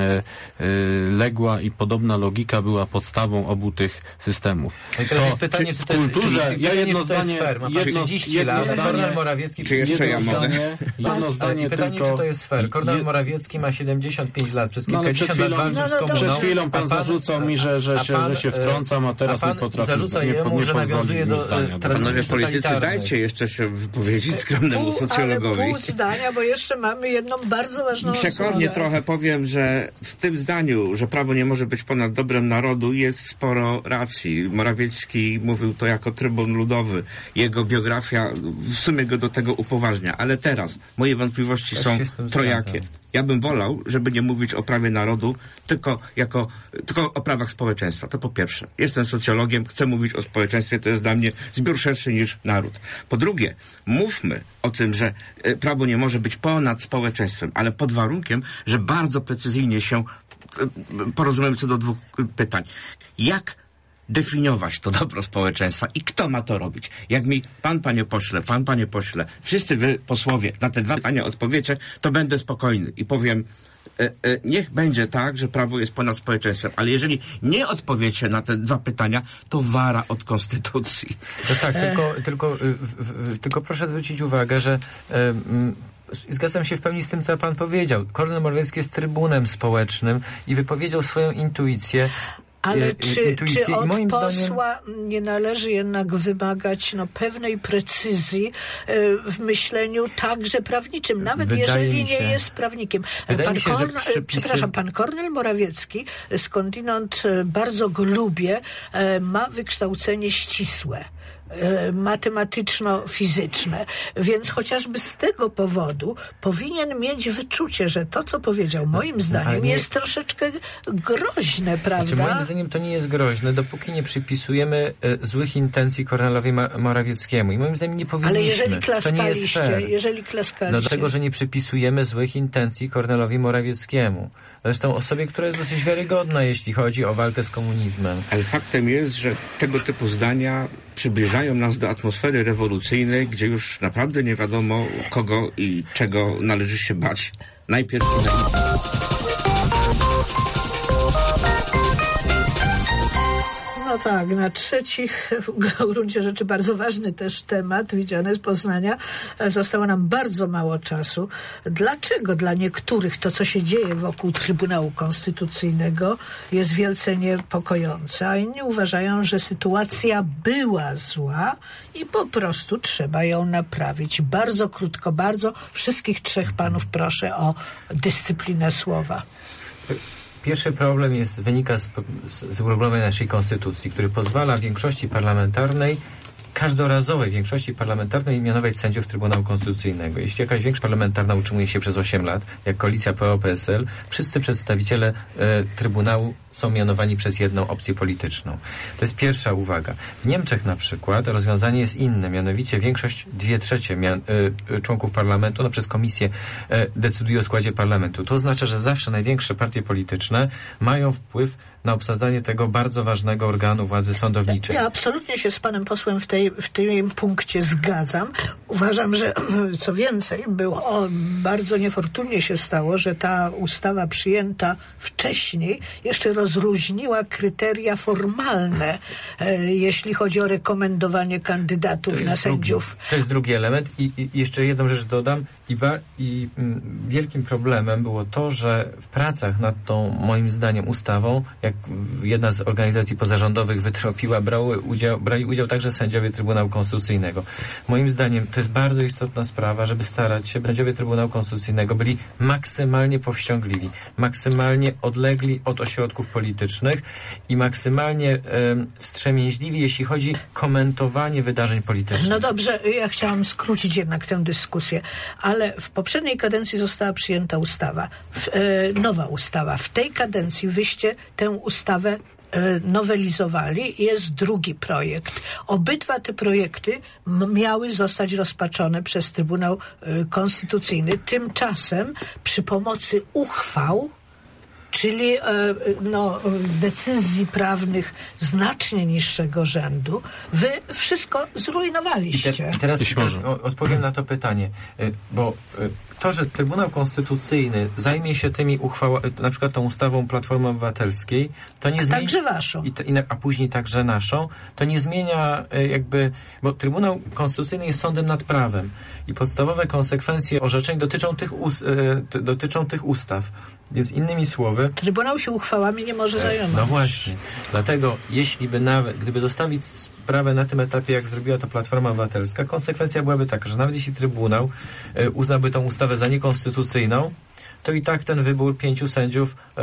D: y, y, legła i podobna logika była podstawą obu tych systemów.
A: No i teraz jest pytanie, czy to jest,
D: kulturze,
A: czy,
D: ja
A: pytanie,
D: jedno
A: czy to jest
D: zdanie,
A: fair. Ma pan
D: jedno,
A: trzydzieści
D: jedno
A: lat,
D: zdanie,
A: Kornel Morawiecki...
C: Czy jeszcze ja
D: jedno
C: mogę?
D: zdanie, jedno zdanie
A: I pytanie,
D: tylko...
A: czy to jest fair. Kornel
D: je-
A: Morawiecki ma siedemdziesiąt pięć lat, przez
D: No, ale przed
A: kilkadziesiąt lat
D: chwilą,
A: walczył
B: no, no,
A: z komuną.
D: przed chwilą pan
A: a
D: zarzucał mi, że, że,
A: a
D: się,
A: pan,
D: że się wtrącam, a teraz
A: a pan
D: nie potrafi
A: zarzuca
D: nie, nie,
A: jemu,
D: nie
A: że
D: pozwoli
A: nawiązuje
D: mi
A: do,
D: zdania.
A: e,
D: dokończyć.
C: Panowie politycy,
A: totalitarnej.
C: dajcie jeszcze się wypowiedzieć skromnemu
B: Pół, ale
C: socjologowi.
B: pół zdania, bo jeszcze mamy jedną bardzo ważną
C: Przekornie
B: osobę.
C: trochę powiem, że w tym zdaniu, że prawo nie może być ponad dobrem narodu, jest sporo racji. Morawiecki mówił to jako trybun ludowy. Jego biografia w sumie go do tego upoważnia. Ale teraz moje wątpliwości
A: Też
C: są
A: się z tym
C: trojakie.
A: zgadzam.
C: Ja bym wolał, żeby nie mówić o prawie narodu, tylko jako, tylko o prawach społeczeństwa. To po pierwsze. Jestem socjologiem, chcę mówić o społeczeństwie, to jest dla mnie zbiór szerszy niż naród. Po drugie, mówmy o tym, że e, prawo nie może być ponad społeczeństwem, ale pod warunkiem, że bardzo precyzyjnie się e, porozumiemy co do dwóch e, pytań. Jak definiować to dobro społeczeństwa i kto ma to robić? Jak mi pan, panie pośle, pan, panie pośle, wszyscy wy posłowie na te dwa pytania odpowiecie, to będę spokojny i powiem, e, e, niech będzie tak, że prawo jest ponad społeczeństwem, ale jeżeli nie odpowiecie na te dwa pytania, to wara od konstytucji.
A: To tak, tylko, tylko, y, w, w, tylko proszę zwrócić uwagę, że y, y, zgadzam się w pełni z tym, co pan powiedział. Kornel Morawiecki jest trybunem społecznym i wypowiedział swoją intuicję.
B: Ale
A: y,
B: czy,
A: intuicję
B: czy
A: i
B: od
A: moim
B: posła
A: zdaniem...
B: nie należy jednak wymagać no, pewnej precyzji y, w myśleniu także prawniczym, nawet
A: Wydaje
B: jeżeli
A: mi się-
B: nie jest prawnikiem.
A: Wydaje
B: Pan
A: mi się, że
B: Korn-
A: przypisy-
B: Przepraszam, pan Kornel Morawiecki, skądinąd y, bardzo go lubię, y, ma wykształcenie ścisłe. Matematyczno-fizyczne. Więc chociażby z tego powodu powinien mieć wyczucie, że to, co powiedział, moim zdaniem,
A: nie-
B: jest troszeczkę groźne, prawda?
A: Znaczy, moim zdaniem to nie jest groźne, dopóki nie przypisujemy e, złych intencji Kornelowi Ma- Morawieckiemu. I moim zdaniem nie powinniśmy.
B: Ale jeżeli
A: To nie jest
B: klaskaliście,
A: fair.
B: jeżeli klaskaliście...
A: No dlatego, że nie przypisujemy złych intencji Kornelowi Morawieckiemu. Zresztą osobie, która jest dosyć wiarygodna, jeśli chodzi o walkę z komunizmem.
C: Ale faktem jest, że tego typu zdania przybliżają nas do atmosfery rewolucyjnej, gdzie już naprawdę nie wiadomo kogo i czego należy się bać. Najpierw i najpierw.
B: No tak, na trzeci w gruncie rzeczy bardzo ważny też temat, widziany z Poznania. Zostało nam bardzo mało czasu. Dlaczego dla niektórych to, co się dzieje wokół Trybunału Konstytucyjnego, jest wielce niepokojące, a inni uważają, że sytuacja była zła i po prostu trzeba ją naprawić. Bardzo krótko, bardzo wszystkich trzech panów proszę o dyscyplinę słowa.
A: Pierwszy problem jest, wynika z, z, z uregulowania naszej konstytucji, który pozwala większości parlamentarnej, każdorazowej większości parlamentarnej mianować sędziów Trybunału Konstytucyjnego. Jeśli jakaś większość parlamentarna utrzymuje się przez osiem lat, jak koalicja P O P S L, wszyscy przedstawiciele e, Trybunału są mianowani przez jedną opcję polityczną. To jest pierwsza uwaga. W Niemczech na przykład rozwiązanie jest inne, mianowicie większość, dwie trzecie mian, y, członków parlamentu, no przez komisję y, decyduje o składzie parlamentu. To oznacza, że zawsze największe partie polityczne mają wpływ na obsadzanie tego bardzo ważnego organu władzy sądowniczej.
B: Ja absolutnie się z panem posłem w, tej, w tym punkcie zgadzam. Uważam, że co więcej, było o, bardzo niefortunnie się stało, że ta ustawa przyjęta wcześniej jeszcze rozróżniła kryteria formalne, e, jeśli chodzi o rekomendowanie kandydatów na sędziów.
A: Drugi, to jest drugi element i, i jeszcze jedną rzecz dodam. I, ba- i mm, wielkim problemem było to, że w pracach nad tą, moim zdaniem, ustawą, jak jedna z organizacji pozarządowych wytropiła, brały udział, brali udział także sędziowie Trybunału Konstytucyjnego. Moim zdaniem to jest bardzo istotna sprawa, żeby starać się, by sędziowie Trybunału Konstytucyjnego byli maksymalnie powściągliwi, maksymalnie odlegli od ośrodków politycznych i maksymalnie e, wstrzemięźliwi, jeśli chodzi o komentowanie wydarzeń politycznych.
B: No dobrze, ja chciałam skrócić jednak tę dyskusję, ale w poprzedniej kadencji została przyjęta ustawa, w, e, nowa ustawa. W tej kadencji wyście tę ustawę e, nowelizowali. Jest drugi projekt. Obydwa te projekty m- miały zostać rozpatrzone przez Trybunał e, Konstytucyjny. Tymczasem przy pomocy uchwał, czyli e, no, decyzji prawnych znacznie niższego rzędu, wy wszystko zrujnowaliście.
A: I, te, i teraz, teraz o, odpowiem na to pytanie, y, bo y, to, że Trybunał Konstytucyjny zajmie się tymi uchwałami, na przykład tą ustawą Platformy Obywatelskiej, to nie zmieni...
B: Także waszą.
A: I, i, a później także naszą, to nie zmienia y, jakby, bo Trybunał Konstytucyjny jest sądem nad prawem i podstawowe konsekwencje orzeczeń dotyczą tych, us, y, t, dotyczą tych ustaw. Więc innymi słowy...
B: Trybunał się uchwałami nie może zająć.
A: No właśnie. Dlatego, jeśli by nawet, gdyby zostawić sprawę na tym etapie, jak zrobiła to Platforma Obywatelska, konsekwencja byłaby taka, że nawet jeśli Trybunał e, uznałby tą ustawę za niekonstytucyjną, to i tak ten wybór pięciu sędziów e,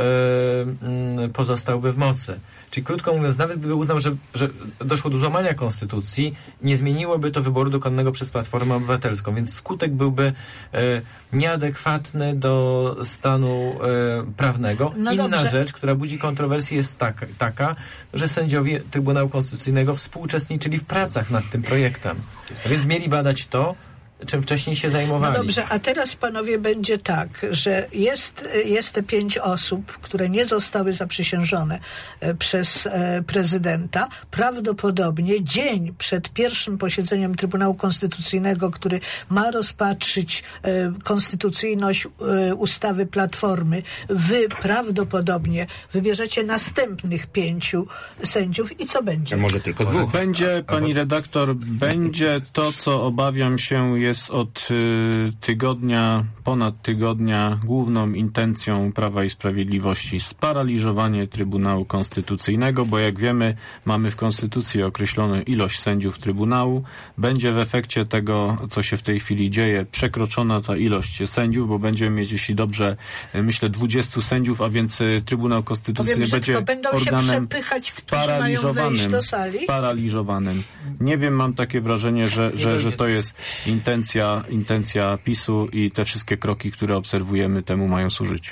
A: m, pozostałby w mocy. Czyli krótko mówiąc, nawet gdyby uznał, że, że doszło do złamania konstytucji, nie zmieniłoby to wyboru dokonanego przez Platformę Obywatelską, więc skutek byłby e, nieadekwatny do stanu e, prawnego.
B: No
A: Inna
B: dobrze.
A: rzecz, która budzi kontrowersję, jest taka, taka, że sędziowie Trybunału Konstytucyjnego współuczestniczyli w pracach nad tym projektem. A więc mieli badać to, czym wcześniej się zajmowali.
B: No dobrze, a teraz, panowie, będzie tak, że jest, jest te pięć osób, które nie zostały zaprzysiężone e, przez e, prezydenta. Prawdopodobnie dzień przed pierwszym posiedzeniem Trybunału Konstytucyjnego, który ma rozpatrzyć e, konstytucyjność e, ustawy Platformy, wy prawdopodobnie wybierzecie następnych pięciu sędziów i co będzie?
C: A może tylko dwóch?
D: Będzie, pani redaktor, będzie to, co obawiam się jest od y, tygodnia, ponad tygodnia główną intencją Prawa i Sprawiedliwości sparaliżowanie Trybunału Konstytucyjnego, bo jak wiemy, mamy w Konstytucji określoną ilość sędziów Trybunału. Będzie w efekcie tego, co się w tej chwili dzieje, przekroczona ta ilość sędziów, bo będziemy mieć, jeśli dobrze myślę, dwudziestu sędziów, a więc Trybunał Konstytucyjny
B: Powiem,
D: będzie
B: będą
D: organem
B: się przepychać, którzy mają wejść do sali?
D: sparaliżowanym. Nie wiem, mam takie wrażenie, że, że, że to jest intencja, intencja PiSu i te wszystkie kroki, które obserwujemy, temu mają służyć.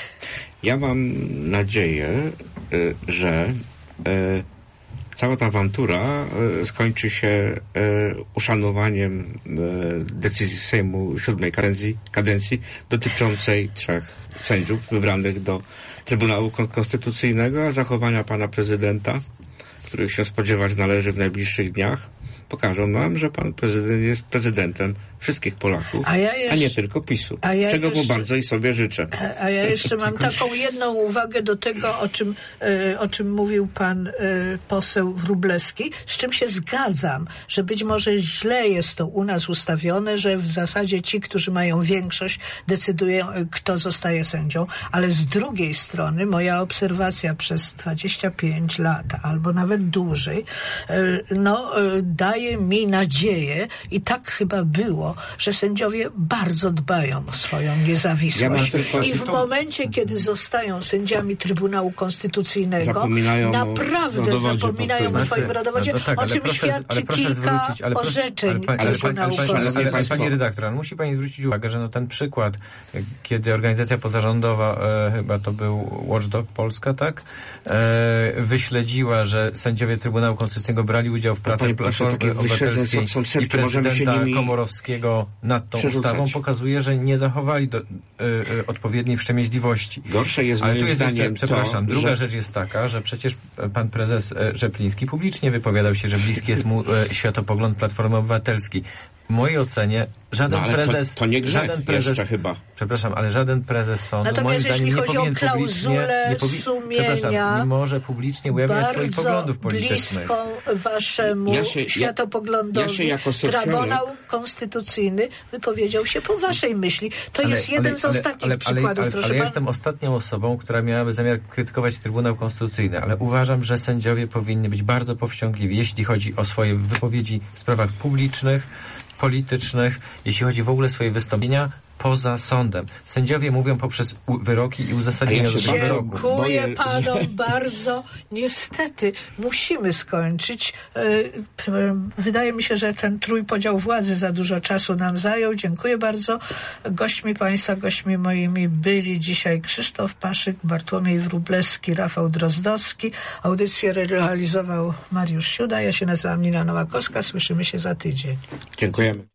C: Ja mam nadzieję, y, że y, cała ta awantura y, skończy się y, uszanowaniem y, decyzji Sejmu siódmej kadencji, kadencji dotyczącej trzech sędziów wybranych do Trybunału Konstytucyjnego, a zachowania pana prezydenta, których się spodziewać należy w najbliższych dniach, pokażą nam, że pan prezydent jest prezydentem wszystkich Polaków, a, ja jeszcze, a nie tylko PiSu. Ja czego jeszcze, mu bardzo i sobie życzę.
B: A ja jeszcze mam taką jedną uwagę do tego, o czym, e, o czym mówił pan e, poseł Wróblewski, z czym się zgadzam, że być może źle jest to u nas ustawione, że w zasadzie ci, którzy mają większość, decydują, kto zostaje sędzią, ale z drugiej strony moja obserwacja przez dwadzieścia pięć lat, albo nawet dłużej, e, no, e, daje mi nadzieję i tak chyba było, że sędziowie bardzo dbają o swoją niezawisłość. Ja I w momencie, kiedy zostają sędziami Trybunału Konstytucyjnego,
C: zapominają
B: naprawdę
C: o
B: zapominają o swoim rodowodzie, no tak, o czym
A: proszę,
B: świadczy
A: proszę
B: kilka
A: zwrócić, ale
B: orzeczeń
A: ale, ale,
B: Trybunału
A: ale, ale, ale, ale, ale pani redaktor, ale musi pani zwrócić uwagę, że no ten przykład, kiedy organizacja pozarządowa, e, chyba to był Watchdog Polska, tak, e, wyśledziła, że sędziowie Trybunału Konstytucyjnego brali udział w pracach Platformy Obywatelskiej i prezydenta Komorowskiego nad tą
C: przerzucać.
A: ustawą, pokazuje, że nie zachowali do, y, y, odpowiedniej wstrzemięźliwości.
C: Gorsze jest
A: Ale
C: moim
A: tu jest jeszcze,
C: zdaniem
A: przepraszam,
C: to,
A: druga
C: że...
A: rzecz jest taka, że przecież pan prezes Rzepliński publicznie wypowiadał się, że bliski jest mu y, światopogląd Platformy Obywatelskiej. W mojej ocenie żaden
C: No, ale
A: prezes...
C: to, to nie grzech
A: żaden prezes,
C: jeszcze chyba.
A: Przepraszam, ale żaden prezes sądu,
B: Natomiast
A: moim zdaniem,
B: jeśli
A: nie
B: chodzi o
A: powinien publicznie...
B: klauzulę
A: Nie powi-
B: sumienia,
A: przepraszam, nie może publicznie ujawniać swoich poglądów politycznych.
B: Bardzo bliską waszemu
C: Ja się- ja-
B: światopoglądowi
C: ja się jako socjolog-
B: Trybunał Konstytucyjny wypowiedział się po waszej myśli. To jest jeden z ostatnich
A: ale,
B: przykładów,
A: ale, ale,
B: proszę
A: ale ja
B: pana.
A: jestem ostatnią osobą, która miałaby zamiar krytykować Trybunał Konstytucyjny, ale uważam, że sędziowie powinni być bardzo powściągliwi, jeśli chodzi o swoje wypowiedzi w sprawach publicznych, politycznych, jeśli chodzi w ogóle o swoje wystąpienia poza sądem. Sędziowie mówią poprzez u- wyroki i uzasadnienia
C: A ja się
A: do wyroków.
B: Dziękuję
C: boję,
B: panom
C: że-
B: bardzo. Niestety musimy skończyć. E, p- Wydaje mi się, że ten trójpodział władzy za dużo czasu nam zajął. Dziękuję bardzo. Gośćmi państwa, gośćmi moimi byli dzisiaj Krzysztof Paszyk, Bartłomiej Wróblewski, Rafał Drozdowski. Audycję realizował Mariusz Siuda. Ja się nazywam Nina Nowakowska. Słyszymy się za tydzień.
C: Dziękujemy.